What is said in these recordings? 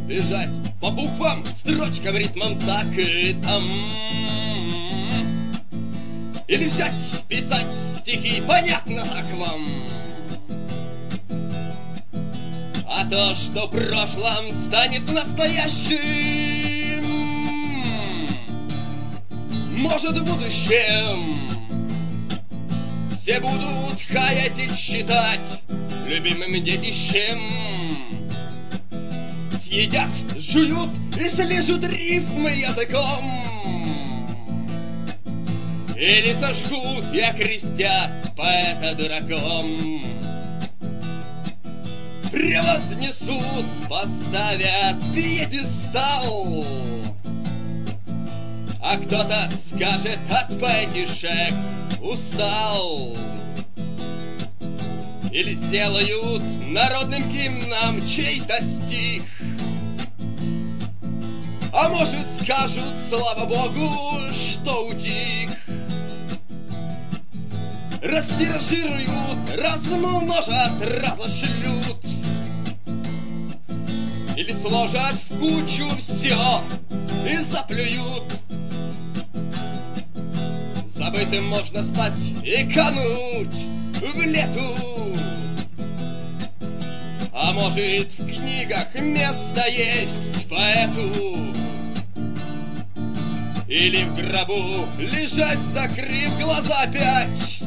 бежать по буквам, строчкам, ритмам, так и там. Или взять, писать стихи, понятно так вам. А то, что в прошлом станет настоящим, может, в будущем все будут хаять и считать любимым детищем. Съедят, жуют и слижут рифмы языком. Или сожгут и окрестят поэта дураком. Превознесут, поставят пьедестал. А кто-то скажет: от поэтишек устал. Или сделают народным гимном чей-то стих. А может, скажут: слава Богу, что утих. Растиражируют, размножат, разошлют. Или сложат в кучу все и заплюют. Забытым можно стать и кануть в лету. А может, в книгах место есть поэту. Или в гробу лежать, закрыв глаза опять.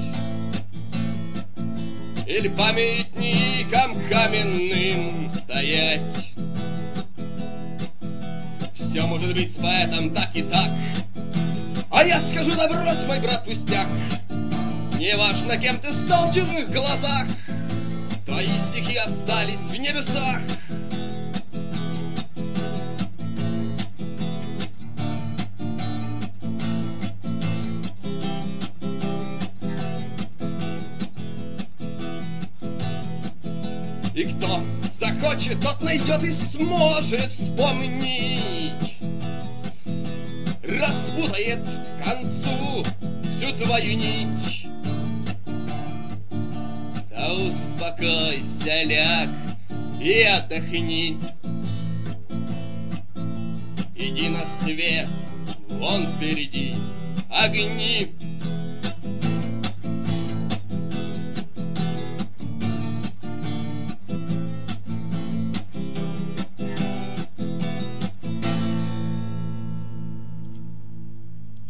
Или памятником каменным стоять. Все может быть с поэтом так и так. А я скажу: да брось, мой брат, пустяк. Неважно, кем ты стал в чужих глазах, твои стихи остались в небесах. И кто захочет, тот найдет и сможет вспомнить. Распутает к концу всю твою нить. Да успокойся, ляг и отдохни. Иди на свет, вон впереди огни.